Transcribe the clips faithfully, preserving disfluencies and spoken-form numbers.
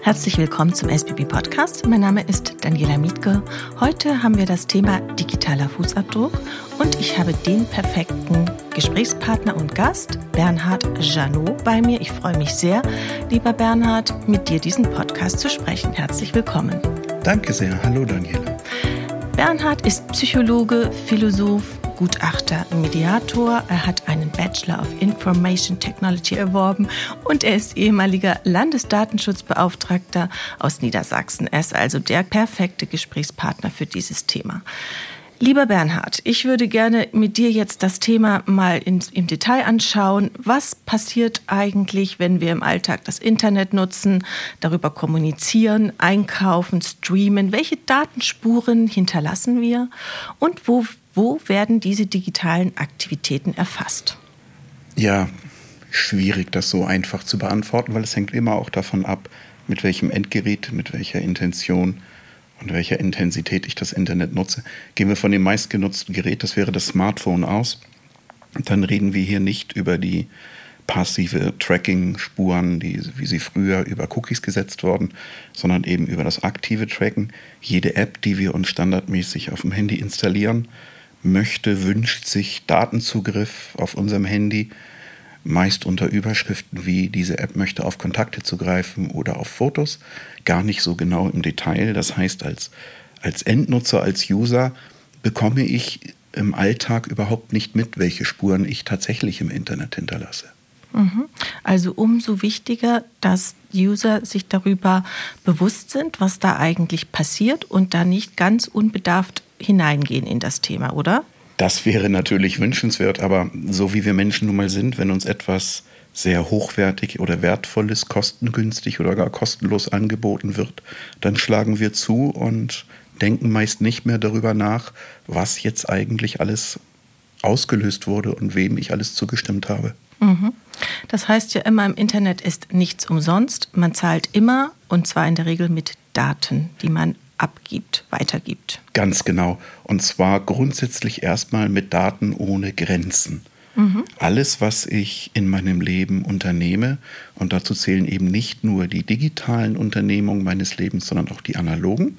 Herzlich willkommen zum S B B Podcast. Mein Name ist Daniela Mietke. Heute haben wir das Thema digitaler Fußabdruck und ich habe den perfekten Gesprächspartner und Gast, Bernhard Janot, bei mir. Ich freue mich sehr, lieber Bernhard, mit dir diesen Podcast zu sprechen. Herzlich willkommen. Danke sehr. Hallo Daniela. Bernhard ist Psychologe, Philosoph, Gutachter, Mediator. Er hat einen Bachelor of Information Technology erworben und er ist ehemaliger Landesdatenschutzbeauftragter aus Niedersachsen. Er ist also der perfekte Gesprächspartner für dieses Thema. Lieber Bernhard, ich würde gerne mit dir jetzt das Thema mal in, im Detail anschauen. Was passiert eigentlich, wenn wir im Alltag das Internet nutzen, darüber kommunizieren, einkaufen, streamen? Welche Datenspuren hinterlassen wir und wo, wo werden diese digitalen Aktivitäten erfasst? Ja, schwierig, das so einfach zu beantworten, weil es hängt immer auch davon ab, mit welchem Endgerät, mit welcher Intention und welcher Intensität ich das Internet nutze. Gehen wir von dem meistgenutzten Gerät, das wäre das Smartphone, aus. Dann reden wir hier nicht über die passive Tracking-Spuren, die, wie sie früher über Cookies gesetzt wurden, sondern eben über das aktive Tracken. Jede App, die wir uns standardmäßig auf dem Handy installieren, möchte, wünscht sich Datenzugriff auf unserem Handy, meist unter Überschriften wie diese App möchte auf Kontakte zugreifen oder auf Fotos, gar nicht so genau im Detail. Das heißt, als, als Endnutzer, als User bekomme ich im Alltag überhaupt nicht mit, welche Spuren ich tatsächlich im Internet hinterlasse. Also umso wichtiger, dass User sich darüber bewusst sind, was da eigentlich passiert und da nicht ganz unbedarft hineingehen in das Thema, oder? Das wäre natürlich wünschenswert, aber so wie wir Menschen nun mal sind, wenn uns etwas sehr hochwertig oder wertvolles, kostengünstig oder gar kostenlos angeboten wird, dann schlagen wir zu und denken meist nicht mehr darüber nach, was jetzt eigentlich alles ausgelöst wurde und wem ich alles zugestimmt habe. Das heißt ja immer, im Internet ist nichts umsonst. Man zahlt immer, und zwar in der Regel mit Daten, die man abgibt, weitergibt. Ganz genau. Und zwar grundsätzlich erstmal mit Daten ohne Grenzen. Mhm. Alles, was ich in meinem Leben unternehme, und dazu zählen eben nicht nur die digitalen Unternehmungen meines Lebens, sondern auch die analogen,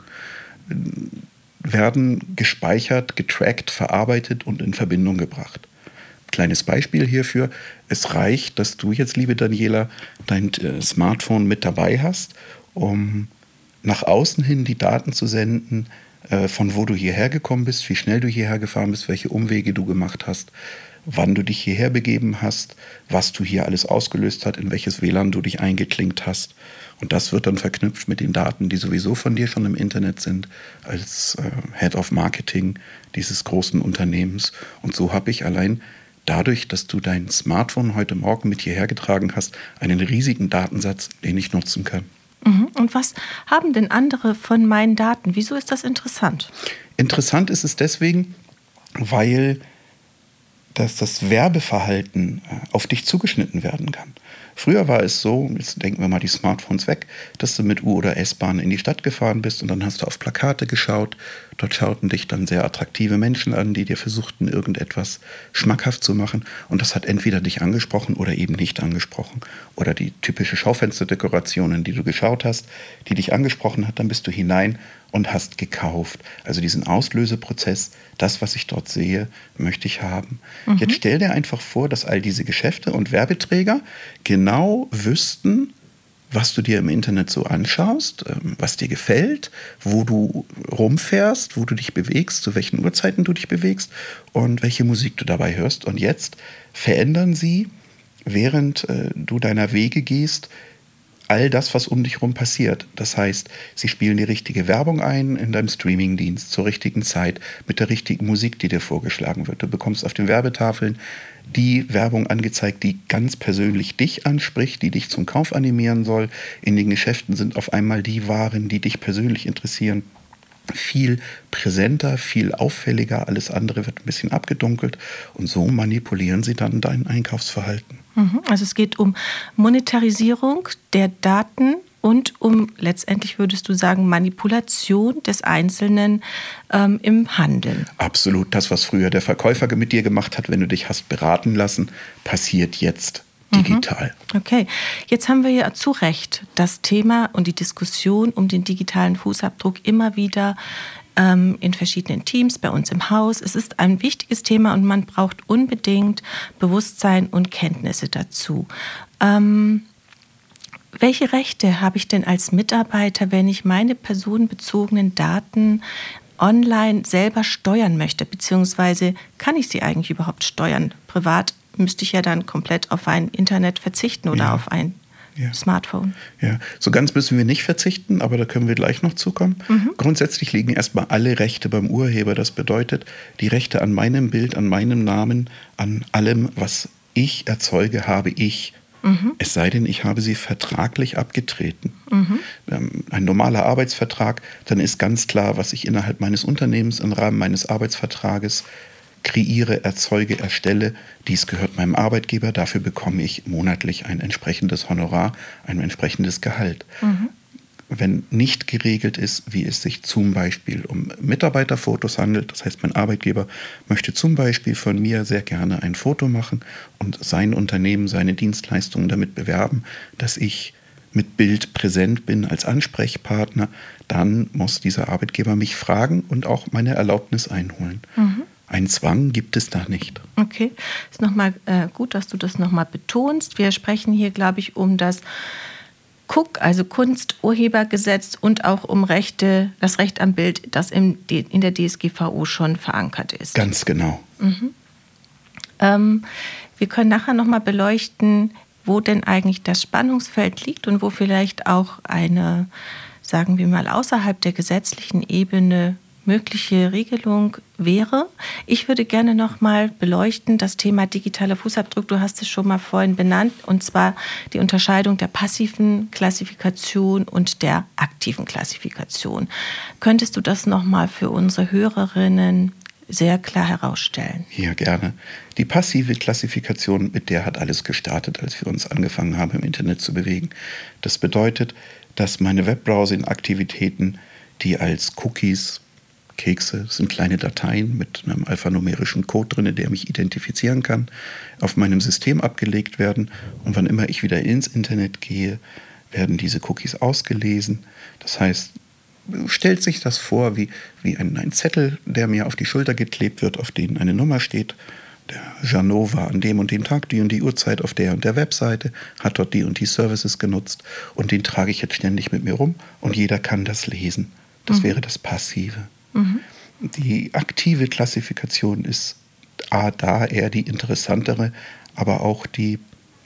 werden gespeichert, getrackt, verarbeitet und in Verbindung gebracht. Kleines Beispiel hierfür: Es reicht, dass du jetzt, liebe Daniela, dein äh, Smartphone mit dabei hast, um nach außen hin die Daten zu senden, äh, von wo du hierher gekommen bist, wie schnell du hierher gefahren bist, welche Umwege du gemacht hast, wann du dich hierher begeben hast, was du hier alles ausgelöst hast, in welches W L A N du dich eingeklinkt hast. Und das wird dann verknüpft mit den Daten, die sowieso von dir schon im Internet sind, als äh, Head of Marketing dieses großen Unternehmens. Und so habe ich allein dadurch, dass du dein Smartphone heute Morgen mit hierher getragen hast, einen riesigen Datensatz, den ich nutzen kann. Und was haben denn andere von meinen Daten? Wieso ist das interessant? Interessant ist es deswegen, weil dass das Werbeverhalten auf dich zugeschnitten werden kann. Früher war es so, jetzt denken wir mal die Smartphones weg, dass du mit U- oder S-Bahn in die Stadt gefahren bist und dann hast du auf Plakate geschaut. Dort schauten dich dann sehr attraktive Menschen an, die dir versuchten, irgendetwas schmackhaft zu machen. Und das hat entweder dich angesprochen oder eben nicht angesprochen. Oder die typische Schaufensterdekorationen, die du geschaut hast, die dich angesprochen hat, dann bist du hinein und hast gekauft. Also diesen Auslöseprozess, das, was ich dort sehe, möchte ich haben. Mhm. Jetzt stell dir einfach vor, dass all diese Geschäfte und Werbeträger genau wüssten, was du dir im Internet so anschaust, was dir gefällt, wo du rumfährst, wo du dich bewegst, zu welchen Uhrzeiten du dich bewegst und welche Musik du dabei hörst. Und jetzt verändern sie, während äh, du deiner Wege gehst, all das, was um dich herum passiert. Das heißt, sie spielen die richtige Werbung ein in deinem Streamingdienst zur richtigen Zeit mit der richtigen Musik, die dir vorgeschlagen wird. Du bekommst auf den Werbetafeln die Werbung angezeigt, die ganz persönlich dich anspricht, die dich zum Kauf animieren soll. In den Geschäften sind auf einmal die Waren, die dich persönlich interessieren, viel präsenter, viel auffälliger. Alles andere wird ein bisschen abgedunkelt und so manipulieren sie dann dein Einkaufsverhalten. Also es geht um Monetarisierung der Daten und um, letztendlich würdest du sagen, Manipulation des Einzelnen ähm, im Handeln. Absolut. Das, was früher der Verkäufer mit dir gemacht hat, wenn du dich hast beraten lassen, passiert jetzt digital. Okay, jetzt haben wir ja zu Recht das Thema und die Diskussion um den digitalen Fußabdruck immer wieder ähm, in verschiedenen Teams, bei uns im Haus. Es ist ein wichtiges Thema und man braucht unbedingt Bewusstsein und Kenntnisse dazu. Ähm, welche Rechte habe ich denn als Mitarbeiter, wenn ich meine personenbezogenen Daten online selber steuern möchte, beziehungsweise kann ich sie eigentlich überhaupt steuern? Privat müsste ich ja dann komplett auf ein Internet verzichten oder ja. auf ein ja. Smartphone. Ja, so ganz müssen wir nicht verzichten, aber da können wir gleich noch zukommen. Mhm. Grundsätzlich liegen erstmal alle Rechte beim Urheber. Das bedeutet, die Rechte an meinem Bild, an meinem Namen, an allem, was ich erzeuge, habe ich. Mhm. Es sei denn, ich habe sie vertraglich abgetreten. Mhm. Ähm, ein normaler Arbeitsvertrag, dann ist ganz klar, was ich innerhalb meines Unternehmens im Rahmen meines Arbeitsvertrages kreiere, erzeuge, erstelle. Dies gehört meinem Arbeitgeber. Dafür bekomme ich monatlich ein entsprechendes Honorar, ein entsprechendes Gehalt. Mhm. Wenn nicht geregelt ist, wie es sich zum Beispiel um Mitarbeiterfotos handelt, das heißt, mein Arbeitgeber möchte zum Beispiel von mir sehr gerne ein Foto machen und sein Unternehmen, seine Dienstleistungen damit bewerben, dass ich mit Bild präsent bin als Ansprechpartner, dann muss dieser Arbeitgeber mich fragen und auch meine Erlaubnis einholen. Mhm. Einen Zwang gibt es da nicht. Okay, ist nochmal äh, gut, dass du das nochmal betonst. Wir sprechen hier, glaube ich, um das K U K, also Kunsturhebergesetz, und auch um Rechte, das Recht am Bild, das im, in der D S G V O schon verankert ist. Ganz genau. Mhm. Ähm, wir können nachher nochmal beleuchten, wo denn eigentlich das Spannungsfeld liegt und wo vielleicht auch eine, sagen wir mal, außerhalb der gesetzlichen Ebene mögliche Regelung wäre. Ich würde gerne noch mal beleuchten das Thema digitaler Fußabdruck. Du hast es schon mal vorhin benannt, und zwar die Unterscheidung der passiven Klassifikation und der aktiven Klassifikation. Könntest du das noch mal für unsere Hörerinnen sehr klar herausstellen? Ja, gerne. Die passive Klassifikation, mit der hat alles gestartet, als wir uns angefangen haben, im Internet zu bewegen. Das bedeutet, dass meine Webbrowsing-Aktivitäten, die als Cookies, Kekse, das sind kleine Dateien mit einem alphanumerischen Code drin, der mich identifizieren kann, auf meinem System abgelegt werden. Und wann immer ich wieder ins Internet gehe, werden diese Cookies ausgelesen. Das heißt, stellt sich das vor wie, wie ein, ein Zettel, der mir auf die Schulter geklebt wird, auf dem eine Nummer steht. Der Jeannot war an dem und dem Tag, die und die Uhrzeit auf der und der Webseite, hat dort die und die Services genutzt, und den trage ich jetzt ständig mit mir rum und jeder kann das lesen. Das mhm. wäre das Passive. Mhm. Die aktive Klassifikation ist A, da eher die interessantere, aber auch die,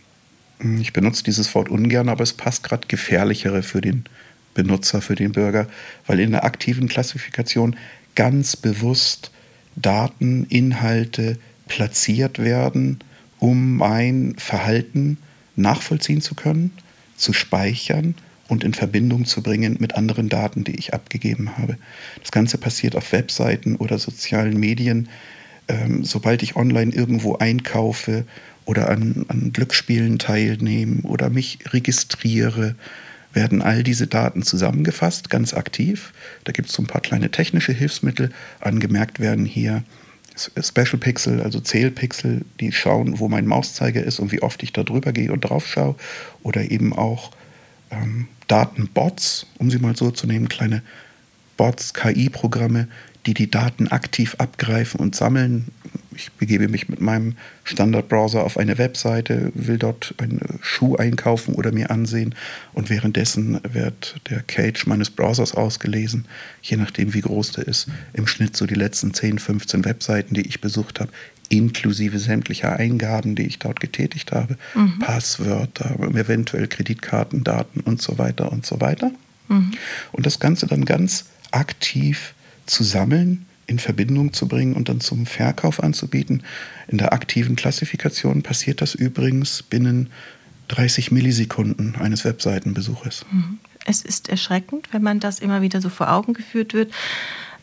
ich benutze dieses Wort ungern, aber es passt gerade, gefährlichere für den Benutzer, für den Bürger, weil in der aktiven Klassifikation ganz bewusst Daten, Inhalte platziert werden, um mein Verhalten nachvollziehen zu können, zu speichern und in Verbindung zu bringen mit anderen Daten, die ich abgegeben habe. Das Ganze passiert auf Webseiten oder sozialen Medien. Ähm, sobald ich online irgendwo einkaufe oder an, an Glücksspielen teilnehme oder mich registriere, werden all diese Daten zusammengefasst, ganz aktiv. Da gibt es so ein paar kleine technische Hilfsmittel. Angemerkt werden hier Special Pixel, also Zählpixel, die schauen, wo mein Mauszeiger ist und wie oft ich da drüber gehe und drauf schaue. Oder eben auch ähm, Datenbots, um sie mal so zu nehmen, kleine Bots, K I-Programme, die die Daten aktiv abgreifen und sammeln. Ich begebe mich mit meinem Standardbrowser auf eine Webseite, will dort einen Schuh einkaufen oder mir ansehen, und währenddessen wird der Cache meines Browsers ausgelesen, je nachdem wie groß der ist. Im Schnitt so die letzten zehn, fünfzehn Webseiten, die ich besucht habe, inklusive sämtlicher Eingaben, die ich dort getätigt habe, mhm. Passwörter, eventuell Kreditkartendaten und so weiter und so weiter. Mhm. Und das Ganze dann ganz aktiv zu sammeln, in Verbindung zu bringen und dann zum Verkauf anzubieten. In der aktiven Klassifikation passiert das übrigens binnen dreißig Millisekunden eines Webseitenbesuches. Es ist erschreckend, wenn man das immer wieder so vor Augen geführt wird.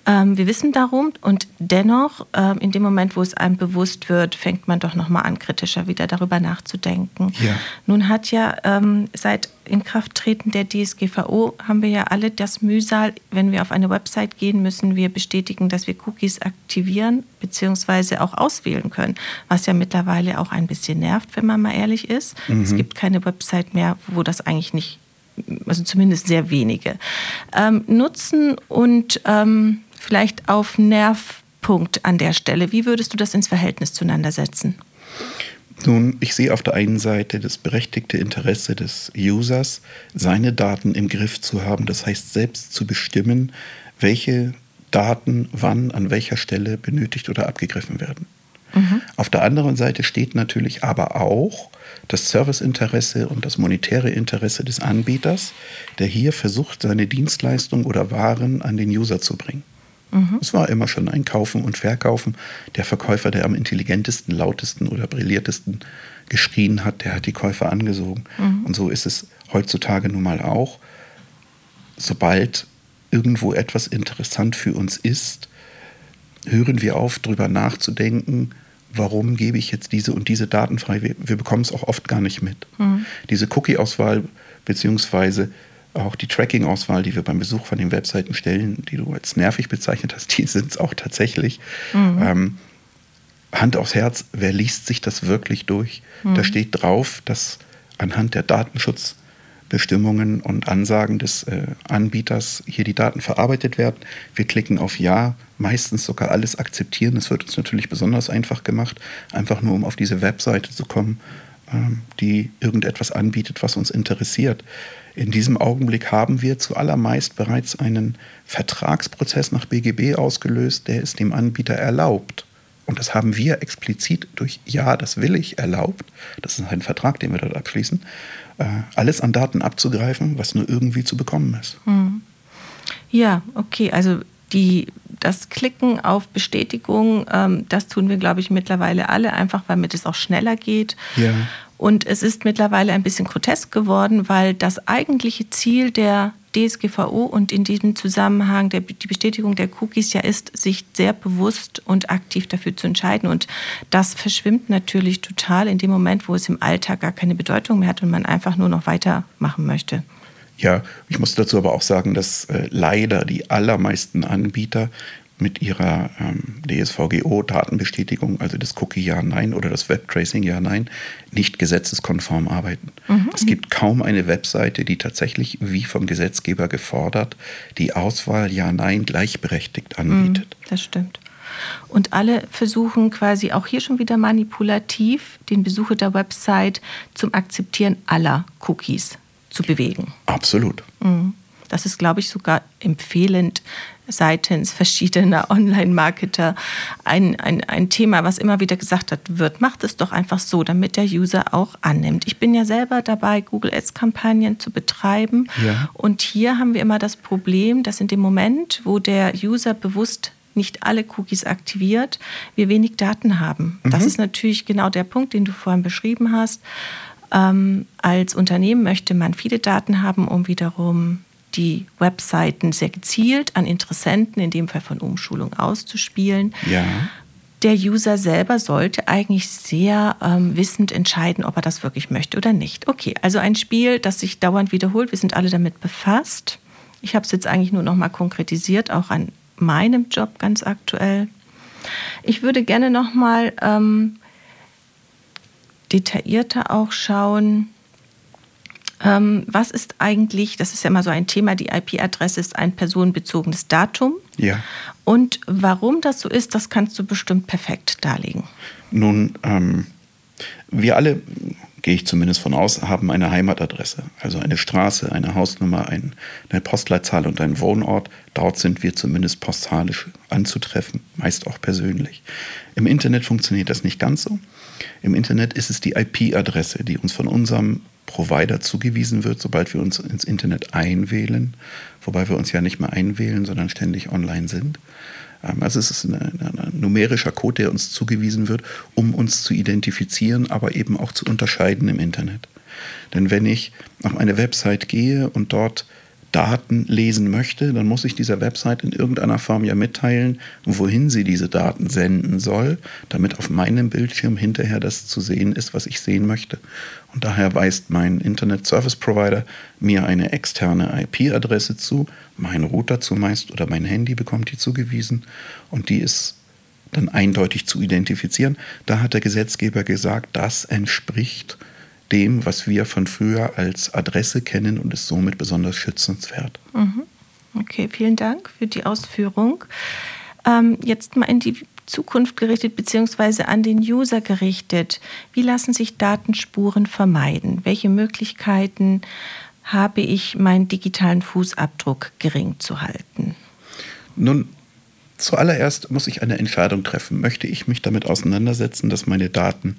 Ähm, wir wissen darum und dennoch, ähm, in dem Moment, wo es einem bewusst wird, fängt man doch nochmal an, kritischer wieder darüber nachzudenken. Ja. Nun hat ja ähm, seit Inkrafttreten der D S G V O haben wir ja alle das Mühsal, wenn wir auf eine Website gehen, müssen wir bestätigen, dass wir Cookies aktivieren bzw. auch auswählen können, was ja mittlerweile auch ein bisschen nervt, wenn man mal ehrlich ist. Mhm. Es gibt keine Website mehr, wo das eigentlich nicht, also zumindest sehr wenige, ähm, nutzen und ähm, vielleicht auf Nervpunkt an der Stelle. Wie würdest du das ins Verhältnis zueinander setzen? Nun, ich sehe auf der einen Seite das berechtigte Interesse des Users, seine Daten im Griff zu haben. Das heißt, selbst zu bestimmen, welche Daten wann, an welcher Stelle benötigt oder abgegriffen werden. Mhm. Auf der anderen Seite steht natürlich aber auch das Serviceinteresse und das monetäre Interesse des Anbieters, der hier versucht, seine Dienstleistung oder Waren an den User zu bringen. Mhm. Es war immer schon ein Kaufen und Verkaufen. Der Verkäufer, der am intelligentesten, lautesten oder brilliertesten geschrien hat, der hat die Käufer angesogen. Mhm. Und so ist es heutzutage nun mal auch. Sobald irgendwo etwas interessant für uns ist, hören wir auf, darüber nachzudenken, warum gebe ich jetzt diese und diese Daten frei. Wir, wir bekommen es auch oft gar nicht mit. Mhm. Diese Cookie-Auswahl beziehungsweise auch die Tracking-Auswahl, die wir beim Besuch von den Webseiten stellen, die du als nervig bezeichnet hast, die sind es auch tatsächlich. Mhm. Ähm, Hand aufs Herz, wer liest sich das wirklich durch? Mhm. Da steht drauf, dass anhand der Datenschutzbestimmungen und Ansagen des äh, Anbieters hier die Daten verarbeitet werden. Wir klicken auf Ja, meistens sogar alles akzeptieren. Das wird uns natürlich besonders einfach gemacht, einfach nur um auf diese Webseite zu kommen, ähm, die irgendetwas anbietet, was uns interessiert. In diesem Augenblick haben wir zuallermeist bereits einen Vertragsprozess nach B G B ausgelöst, der es dem Anbieter erlaubt. Und das haben wir explizit durch Ja, das will ich erlaubt, das ist ein Vertrag, den wir dort abschließen, äh, alles an Daten abzugreifen, was nur irgendwie zu bekommen ist. Hm. Ja, okay, also die, das Klicken auf Bestätigung, ähm, das tun wir, glaube ich, mittlerweile alle, einfach weil mir das auch schneller geht. Ja. Und es ist mittlerweile ein bisschen grotesk geworden, weil das eigentliche Ziel der D S G V O und in diesem Zusammenhang der, die Bestätigung der Cookies ja ist, sich sehr bewusst und aktiv dafür zu entscheiden. Und das verschwimmt natürlich total in dem Moment, wo es im Alltag gar keine Bedeutung mehr hat und man einfach nur noch weitermachen möchte. Ja, ich muss dazu aber auch sagen, dass äh, leider die allermeisten Anbieter mit ihrer ähm, D S V G O-Datenbestätigung, also das Cookie Ja-Nein oder das Webtracing Ja-Nein, nicht gesetzeskonform arbeiten. Mhm. Es gibt kaum eine Webseite, die tatsächlich, wie vom Gesetzgeber gefordert, die Auswahl Ja-Nein gleichberechtigt anbietet. Mhm, das stimmt. Und alle versuchen quasi auch hier schon wieder manipulativ den Besucher der Website zum Akzeptieren aller Cookies zu bewegen. Absolut. Mhm. Das ist, glaube ich, sogar empfehlend seitens verschiedener Online-Marketer ein, ein, ein Thema, was immer wieder gesagt wird, macht es doch einfach so, damit der User auch annimmt. Ich bin ja selber dabei, Google Ads-Kampagnen zu betreiben. Ja. Und hier haben wir immer das Problem, dass in dem Moment, wo der User bewusst nicht alle Cookies aktiviert, wir wenig Daten haben. Mhm. Das ist natürlich genau der Punkt, den du vorhin beschrieben hast. Ähm, als Unternehmen möchte man viele Daten haben, um wiederum die Webseiten sehr gezielt an Interessenten, in dem Fall von Umschulung, auszuspielen. Ja. Der User selber sollte eigentlich sehr ähm, wissend entscheiden, ob er das wirklich möchte oder nicht. Okay, also ein Spiel, das sich dauernd wiederholt. Wir sind alle damit befasst. Ich habe es jetzt eigentlich nur noch mal konkretisiert, auch an meinem Job ganz aktuell. Ich würde gerne noch mal ähm, detaillierter auch schauen, Ähm, was ist eigentlich, das ist ja immer so ein Thema, die I P-Adresse ist ein personenbezogenes Datum. Ja. Und warum das so ist, das kannst du bestimmt perfekt darlegen. Nun, ähm, wir alle, gehe ich zumindest von aus, haben eine Heimatadresse. Also eine Straße, eine Hausnummer, ein, eine Postleitzahl und einen Wohnort. Dort sind wir zumindest postalisch anzutreffen, meist auch persönlich. Im Internet funktioniert das nicht ganz so. Im Internet ist es die I P-Adresse, die uns von unserem Provider zugewiesen wird, sobald wir uns ins Internet einwählen, wobei wir uns ja nicht mehr einwählen, sondern ständig online sind. Also es ist ein, ein numerischer Code, der uns zugewiesen wird, um uns zu identifizieren, aber eben auch zu unterscheiden im Internet. Denn wenn ich auf eine Website gehe und dort Daten lesen möchte, dann muss ich dieser Website in irgendeiner Form ja mitteilen, wohin sie diese Daten senden soll, damit auf meinem Bildschirm hinterher das zu sehen ist, was ich sehen möchte. Und daher weist mein Internet Service Provider mir eine externe I P-Adresse zu, mein Router zumeist oder mein Handy bekommt die zugewiesen und die ist dann eindeutig zu identifizieren. Da hat der Gesetzgeber gesagt, das entspricht dem, was wir von früher als Adresse kennen und ist somit besonders schützenswert. Okay, vielen Dank für die Ausführung. Ähm, jetzt mal in die Zukunft gerichtet beziehungsweise an den User gerichtet. Wie lassen sich Datenspuren vermeiden? Welche Möglichkeiten habe ich, meinen digitalen Fußabdruck gering zu halten? Nun, zuallererst muss ich eine Entscheidung treffen. Möchte ich mich damit auseinandersetzen, dass meine Daten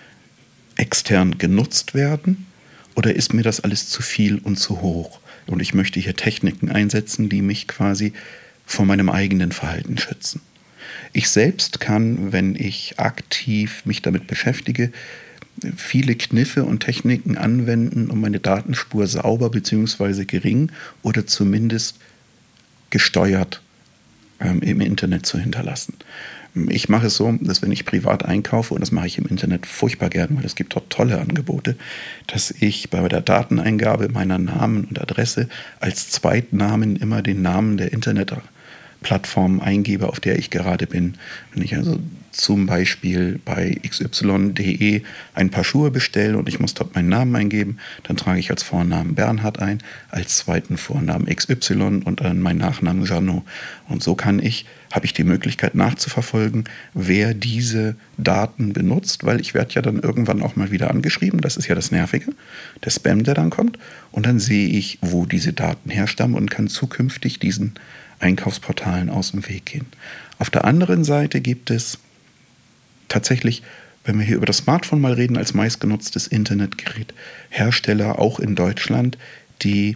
extern genutzt werden oder ist mir das alles zu viel und zu hoch? Und ich möchte hier Techniken einsetzen, die mich quasi vor meinem eigenen Verhalten schützen. Ich selbst kann, wenn ich aktiv mich damit beschäftige, viele Kniffe und Techniken anwenden, um meine Datenspur sauber bzw. gering oder zumindest gesteuert ähm, im Internet zu hinterlassen. Ich mache es so, dass wenn ich privat einkaufe, und das mache ich im Internet furchtbar gern, weil es gibt dort tolle Angebote, dass ich bei der Dateneingabe meiner Namen und Adresse als Zweitnamen immer den Namen der Internetplattform eingebe, auf der ich gerade bin. Wenn ich also zum Beispiel bei x y punkt de ein paar Schuhe bestelle und ich muss dort meinen Namen eingeben, dann trage ich als Vornamen Bernhard ein, als zweiten Vornamen X Y und dann meinen Nachnamen Janot. Und so kann ich, habe ich die Möglichkeit nachzuverfolgen, wer diese Daten benutzt, weil ich werde ja dann irgendwann auch mal wieder angeschrieben, das ist ja das Nervige, der Spam, der dann kommt. Und dann sehe ich, wo diese Daten herstammen und kann zukünftig diesen Einkaufsportalen aus dem Weg gehen. Auf der anderen Seite gibt es tatsächlich, wenn wir hier über das Smartphone mal reden, als meistgenutztes Internetgerät, Hersteller auch in Deutschland, die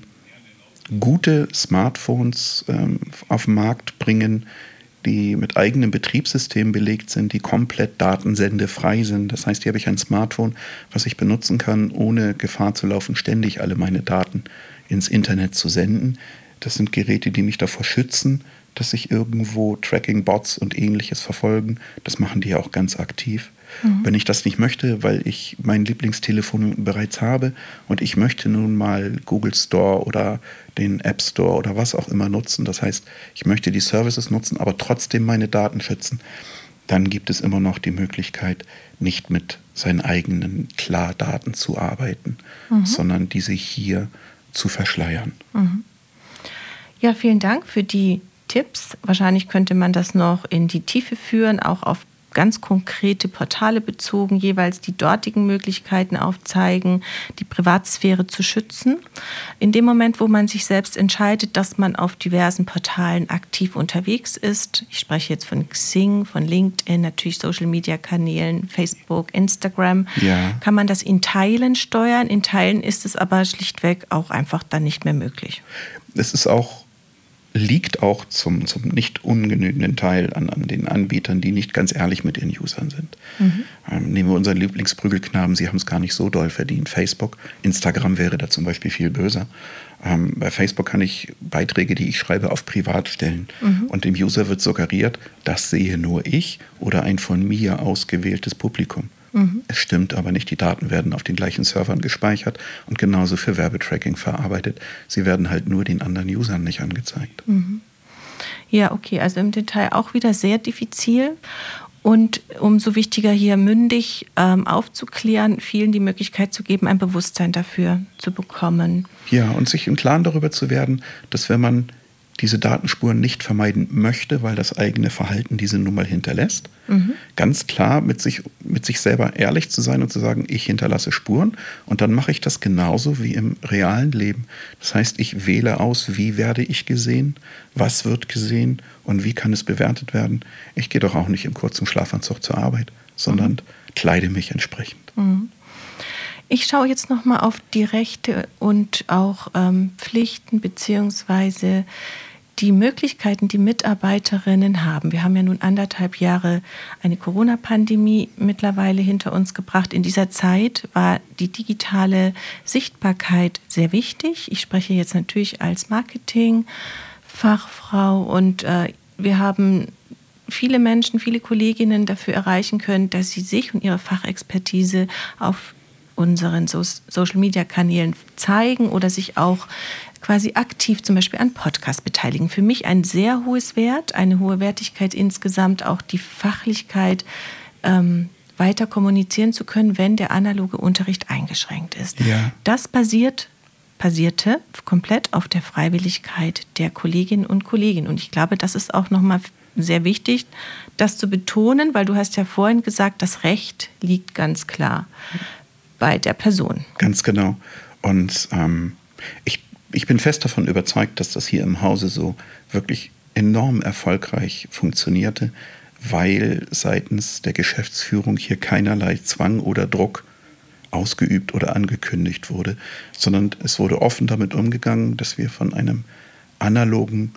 gute Smartphones ähm, auf den Markt bringen, die mit eigenem Betriebssystem belegt sind, die komplett datensendefrei sind. Das heißt, hier habe ich ein Smartphone, was ich benutzen kann, ohne Gefahr zu laufen, ständig alle meine Daten ins Internet zu senden. Das sind Geräte, die mich davor schützen, dass sich irgendwo Tracking-Bots und Ähnliches verfolgen. Das machen die ja auch ganz aktiv. Mhm. Wenn ich das nicht möchte, weil ich mein Lieblingstelefon bereits habe und ich möchte nun mal Google Store oder den App Store oder was auch immer nutzen, das heißt, ich möchte die Services nutzen, aber trotzdem meine Daten schützen, dann gibt es immer noch die Möglichkeit, nicht mit seinen eigenen Klardaten zu arbeiten, mhm. sondern diese hier zu verschleiern. Mhm. Ja, vielen Dank für die Tipps. Wahrscheinlich könnte man das noch in die Tiefe führen, auch auf ganz konkrete Portale bezogen, jeweils die dortigen Möglichkeiten aufzeigen, die Privatsphäre zu schützen. In dem Moment, wo man sich selbst entscheidet, dass man auf diversen Portalen aktiv unterwegs ist, ich spreche jetzt von Xing, von LinkedIn, natürlich Social-Media-Kanälen, Facebook, Instagram, ja. kann man das in Teilen steuern. In Teilen ist es aber schlichtweg auch einfach dann nicht mehr möglich. Es ist auch liegt auch zum, zum nicht ungenügenden Teil an, an den Anbietern, die nicht ganz ehrlich mit ihren Usern sind. Mhm. Ähm, nehmen wir unseren Lieblingsprügelknaben, sie haben es gar nicht so doll verdient. Facebook, Instagram wäre da zum Beispiel viel böser. Ähm, bei Facebook kann ich Beiträge, die ich schreibe, auf privat stellen. Mhm. Und dem User wird suggeriert, das sehe nur ich oder ein von mir ausgewähltes Publikum. Mhm. Es stimmt aber nicht, die Daten werden auf den gleichen Servern gespeichert und genauso für Werbetracking verarbeitet. Sie werden halt nur den anderen Usern nicht angezeigt. Mhm. Ja, okay, also im Detail auch wieder sehr diffizil und umso wichtiger hier mündig ähm, aufzuklären, vielen die Möglichkeit zu geben, ein Bewusstsein dafür zu bekommen. Ja, und sich im Klaren darüber zu werden, dass wenn man diese Datenspuren nicht vermeiden möchte, weil das eigene Verhalten diese nun mal hinterlässt. Mhm. Ganz klar mit sich, mit sich selber ehrlich zu sein und zu sagen, ich hinterlasse Spuren und dann mache ich das genauso wie im realen Leben. Das heißt, ich wähle aus, wie werde ich gesehen, was wird gesehen und wie kann es bewertet werden. Ich gehe doch auch nicht im kurzen Schlafanzug zur Arbeit, sondern mhm. kleide mich entsprechend. Mhm. Ich schaue jetzt nochmal auf die Rechte und auch ähm, Pflichten beziehungsweise die Möglichkeiten, die Mitarbeiterinnen haben. Wir haben ja nun anderthalb Jahre eine Corona-Pandemie mittlerweile hinter uns gebracht. In dieser Zeit war die digitale Sichtbarkeit sehr wichtig. Ich spreche jetzt natürlich als Marketingfachfrau und äh, wir haben viele Menschen, viele Kolleginnen dafür erreichen können, dass sie sich und ihre Fachexpertise auf unseren so- Social-Media-Kanälen zeigen oder sich auch quasi aktiv zum Beispiel an Podcasts beteiligen. Für mich ein sehr hohes Wert, eine hohe Wertigkeit insgesamt, auch die Fachlichkeit ähm, weiter kommunizieren zu können, wenn der analoge Unterricht eingeschränkt ist. Ja. Das basiert, basierte komplett auf der Freiwilligkeit der Kolleginnen und Kollegen. Und ich glaube, das ist auch nochmal sehr wichtig, das zu betonen, weil du hast ja vorhin gesagt, das Recht liegt ganz klar bei der Person. Ganz genau. Und ähm, ich Ich bin fest davon überzeugt, dass das hier im Hause so wirklich enorm erfolgreich funktionierte, weil seitens der Geschäftsführung hier keinerlei Zwang oder Druck ausgeübt oder angekündigt wurde, sondern es wurde offen damit umgegangen, dass wir von einem analogen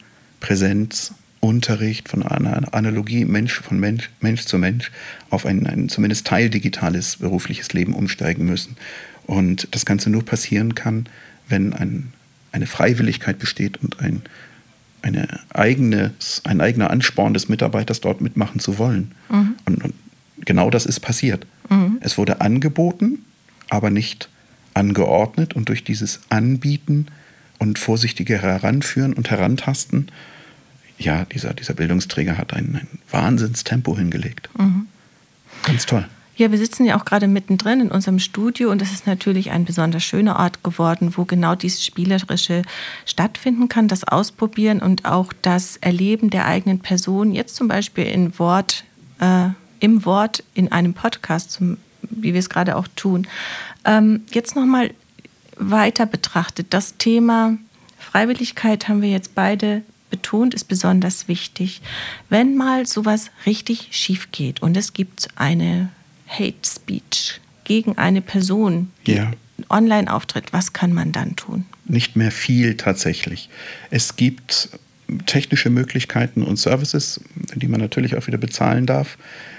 Präsenzunterricht, von einer Analogie Mensch von Mensch, Mensch zu Mensch auf ein, ein zumindest teildigitales berufliches Leben umsteigen müssen. Und das Ganze nur passieren kann, wenn ein eine Freiwilligkeit besteht und ein, eine eigene, ein eigener Ansporn des Mitarbeiters, dort mitmachen zu wollen. Mhm. Und, und genau das ist passiert. Mhm. Es wurde angeboten, aber nicht angeordnet. Und durch dieses Anbieten und vorsichtige Heranführen und Herantasten, ja, dieser, dieser Bildungsträger hat ein, ein Wahnsinnstempo hingelegt. Mhm. Ganz toll. Ja, wir sitzen ja auch gerade mittendrin in unserem Studio und es ist natürlich ein besonders schöner Ort geworden, wo genau dieses Spielerische stattfinden kann, das Ausprobieren und auch das Erleben der eigenen Person, jetzt zum Beispiel in Wort, äh, im Wort in einem Podcast, zum, wie wir es gerade auch tun. Ähm, jetzt nochmal weiter betrachtet, das Thema Freiwilligkeit haben wir jetzt beide betont, ist besonders wichtig. Wenn mal sowas richtig schief geht und es gibt eine Hate Speech gegen eine Person, die ja. online auftritt, was kann man dann tun? Nicht mehr viel tatsächlich. Es gibt technische Möglichkeiten und Services, die man natürlich auch wieder bezahlen darf,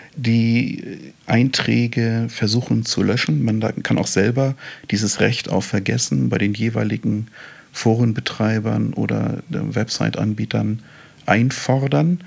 die Einträge versuchen zu löschen. Man kann auch selber dieses Recht auf Vergessen bei den jeweiligen Forenbetreibern oder Website-Anbietern einfordern.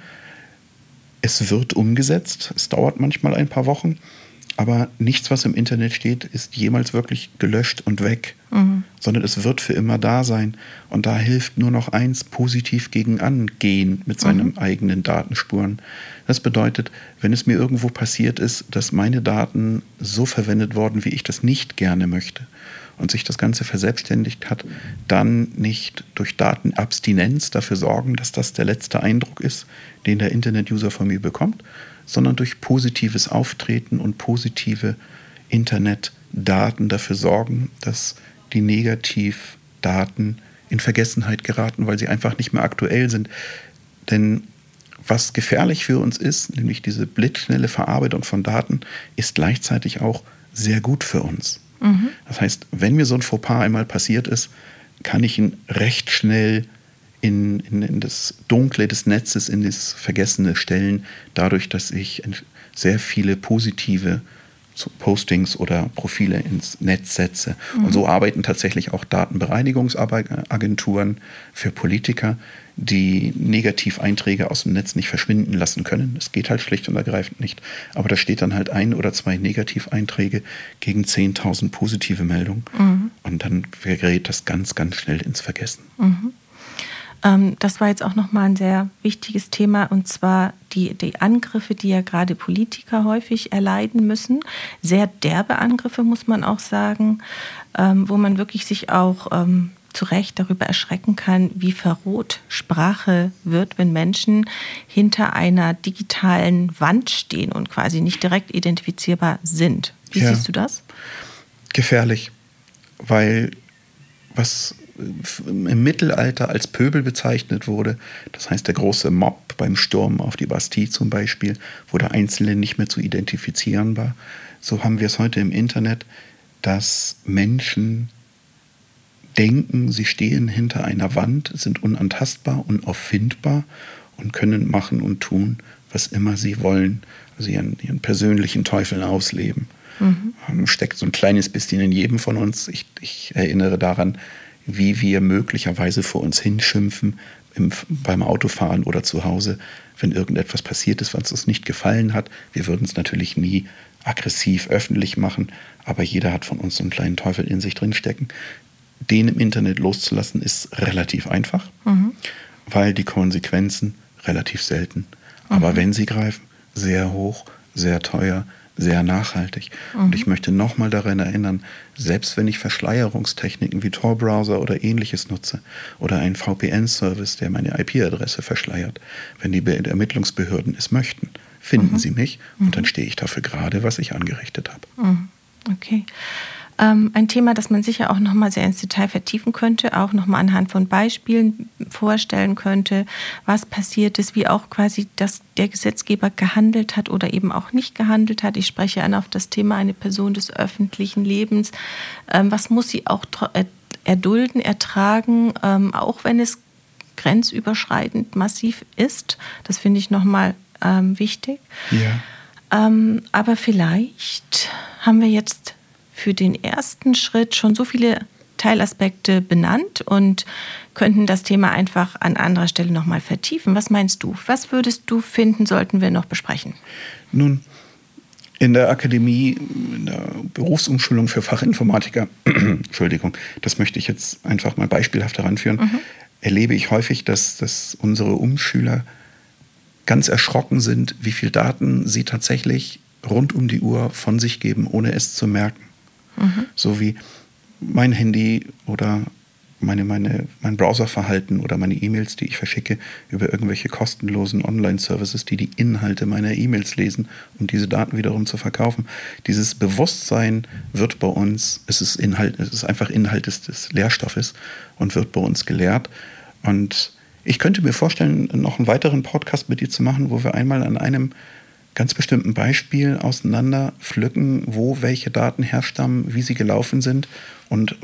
Es wird umgesetzt. Es dauert manchmal ein paar Wochen. Aber nichts, was im Internet steht, ist jemals wirklich gelöscht und weg, mhm. sondern es wird für immer da sein. Und da hilft nur noch eins, positiv gegen angehen mit seinen mhm. eigenen Datenspuren. Das bedeutet, wenn es mir irgendwo passiert ist, dass meine Daten so verwendet wurden, wie ich das nicht gerne möchte und sich das Ganze verselbstständigt hat, dann nicht durch Datenabstinenz dafür sorgen, dass das der letzte Eindruck ist, den der Internet-User von mir bekommt, sondern durch positives Auftreten und positive Internetdaten dafür sorgen, dass die Negativdaten in Vergessenheit geraten, weil sie einfach nicht mehr aktuell sind. Denn was gefährlich für uns ist, nämlich diese blitzschnelle Verarbeitung von Daten, ist gleichzeitig auch sehr gut für uns. Mhm. Das heißt, wenn mir so ein Fauxpas einmal passiert ist, kann ich ihn recht schnell In, in, in das Dunkle des Netzes, in das Vergessene stellen, dadurch, dass ich sehr viele positive Postings oder Profile ins Netz setze. Mhm. Und so arbeiten tatsächlich auch Datenbereinigungsagenturen für Politiker, die Negativeinträge aus dem Netz nicht verschwinden lassen können. Es geht halt schlicht und ergreifend nicht. Aber da steht dann halt ein oder zwei Negativeinträge gegen zehntausend positive Meldungen. Mhm. Und dann gerät das ganz, ganz schnell ins Vergessen. Mhm. Das war jetzt auch nochmal ein sehr wichtiges Thema, und zwar die, die Angriffe, die ja gerade Politiker häufig erleiden müssen. Sehr derbe Angriffe, muss man auch sagen, ähm, wo man wirklich sich auch ähm, zu Recht darüber erschrecken kann, wie verroht Sprache wird, wenn Menschen hinter einer digitalen Wand stehen und quasi nicht direkt identifizierbar sind. Wie ja. siehst du das? Gefährlich, weil was im Mittelalter als Pöbel bezeichnet wurde, das heißt der große Mob beim Sturm auf die Bastille zum Beispiel, wo der Einzelne nicht mehr zu identifizieren war. So haben wir es heute im Internet, dass Menschen, denken, sie stehen hinter einer Wand, sind unantastbar, unauffindbar und können machen und tun, was immer sie wollen, also ihren, ihren persönlichen Teufel ausleben. Mhm. Steckt so ein kleines bisschen in jedem von uns. Ich, ich erinnere daran, wie wir möglicherweise vor uns hinschimpfen im, beim Autofahren oder zu Hause, wenn irgendetwas passiert ist, was uns nicht gefallen hat. Wir würden es natürlich nie aggressiv öffentlich machen, aber jeder hat von uns so einen kleinen Teufel in sich drinstecken. Den im Internet loszulassen ist relativ einfach, mhm. weil die Konsequenzen relativ selten, aber mhm. wenn sie greifen, sehr hoch, sehr teuer, sehr nachhaltig. Mhm. Und ich möchte nochmal daran erinnern, selbst wenn ich Verschleierungstechniken wie Tor-Browser oder ähnliches nutze oder einen V P N-Service, der meine I P-Adresse verschleiert, wenn die Ermittlungsbehörden es möchten, finden mhm. sie mich und mhm. dann stehe ich dafür gerade, was ich angerichtet habe. Mhm. Okay. Ähm, ein Thema, das man sicher auch noch mal sehr ins Detail vertiefen könnte, auch noch mal anhand von Beispielen vorstellen könnte, was passiert ist, wie auch quasi das, der Gesetzgeber gehandelt hat oder eben auch nicht gehandelt hat. Ich spreche an auf das Thema eine Person des öffentlichen Lebens. Ähm, was muss sie auch erdulden, ertragen, ähm, auch wenn es grenzüberschreitend massiv ist? Das finde ich noch mal ähm, wichtig. Ja. Ähm, aber vielleicht haben wir jetzt für den ersten Schritt schon so viele Teilaspekte benannt und könnten das Thema einfach an anderer Stelle nochmal vertiefen. Was meinst du? Was würdest du finden, sollten wir noch besprechen? Nun, in der Akademie, in der Berufsumschulung für Fachinformatiker, Entschuldigung, das möchte ich jetzt einfach mal beispielhaft heranführen, mhm. erlebe ich häufig, dass, dass unsere Umschüler ganz erschrocken sind, wie viel Daten sie tatsächlich rund um die Uhr von sich geben, ohne es zu merken. Mhm. So wie mein Handy oder meine, meine, mein Browserverhalten oder meine E-Mails, die ich verschicke, über irgendwelche kostenlosen Online-Services, die die Inhalte meiner E-Mails lesen, um diese Daten wiederum zu verkaufen. Dieses Bewusstsein wird bei uns, es ist, Inhalt, es ist einfach Inhalt des, des Lehrstoffes und wird bei uns gelehrt. Und ich könnte mir vorstellen, noch einen weiteren Podcast mit dir zu machen, wo wir einmal an einem ganz bestimmten Beispiel auseinander pflücken, wo welche Daten herstammen, wie sie gelaufen sind und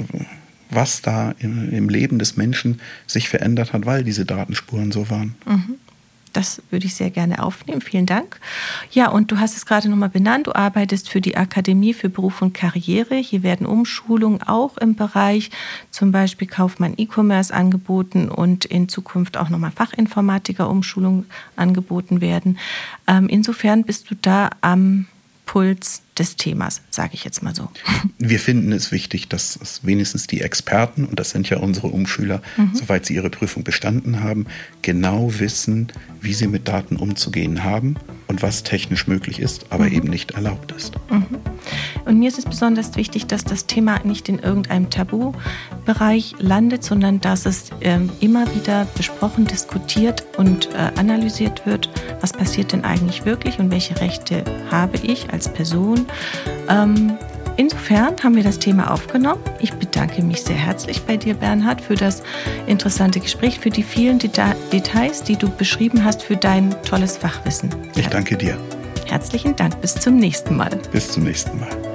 was da im, im Leben des Menschen sich verändert hat, weil diese Datenspuren so waren. Mhm. Das würde ich sehr gerne aufnehmen. Vielen Dank. Ja, und du hast es gerade nochmal benannt. Du arbeitest für die Akademie für Beruf und Karriere. Hier werden Umschulungen auch im Bereich zum Beispiel Kaufmann E-Commerce angeboten und in Zukunft auch nochmal Fachinformatiker-Umschulungen angeboten werden. Ähm, insofern bist du da am Puls des Themas, sage ich jetzt mal so. Wir finden es wichtig, dass es wenigstens die Experten, und das sind ja unsere Umschüler, mhm. soweit sie ihre Prüfung bestanden haben, genau wissen, wie sie mit Daten umzugehen haben und was technisch möglich ist, aber mhm. eben nicht erlaubt ist. Mhm. Und mir ist es besonders wichtig, dass das Thema nicht in irgendeinem Tabubereich landet, sondern dass es ähm, immer wieder besprochen, diskutiert und äh, analysiert wird, was passiert denn eigentlich wirklich und welche Rechte habe ich als Person. Ähm, insofern haben wir das Thema aufgenommen. Ich bedanke mich sehr herzlich bei dir, Bernhard, für das interessante Gespräch, für die vielen Deta- Details, die du beschrieben hast, für dein tolles Fachwissen. Ich danke dir. Herzlichen Dank. Bis zum nächsten Mal. Bis zum nächsten Mal.